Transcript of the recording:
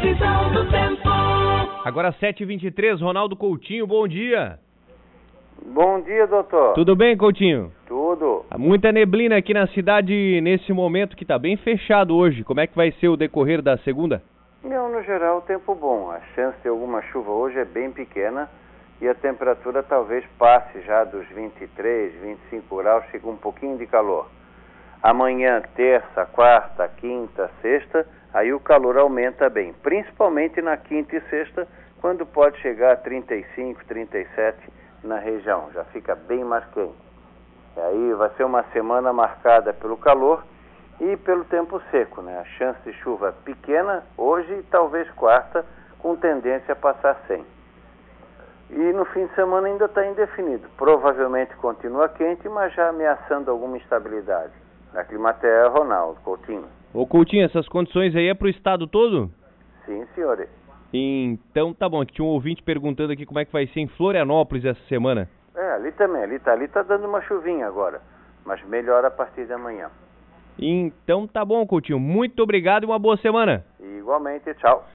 Previsão do tempo. Agora 7h23, Ronaldo Coutinho, bom dia. Bom dia, doutor. Tudo bem, Coutinho? Tudo. Há muita neblina aqui na cidade nesse momento que está bem fechado hoje. Como é que vai ser o decorrer da segunda? Não, no geral, tempo bom. A chance de alguma chuva hoje é bem pequena e a temperatura talvez passe já dos 23, 25 graus, chega um pouquinho de calor. Amanhã, terça, quarta, quinta, sexta, aí o calor aumenta bem, principalmente na quinta e sexta, quando pode chegar a 35, 37 na região, já fica bem mais quente. E aí vai ser uma semana marcada pelo calor e pelo tempo seco, né? A chance de chuva pequena hoje e talvez quarta, com tendência a passar sem. E no fim de semana ainda está indefinido. Provavelmente continua quente, mas já ameaçando alguma instabilidade. Da Climatea, Ronaldo Coutinho. Ô Coutinho, essas condições aí é pro estado todo? Sim, senhores. Então tá bom, tinha um ouvinte perguntando aqui como é que vai ser em Florianópolis essa semana. Ali também, ali tá dando uma chuvinha agora, mas melhora a partir de amanhã. Então tá bom, Coutinho, muito obrigado e uma boa semana. Igualmente, tchau.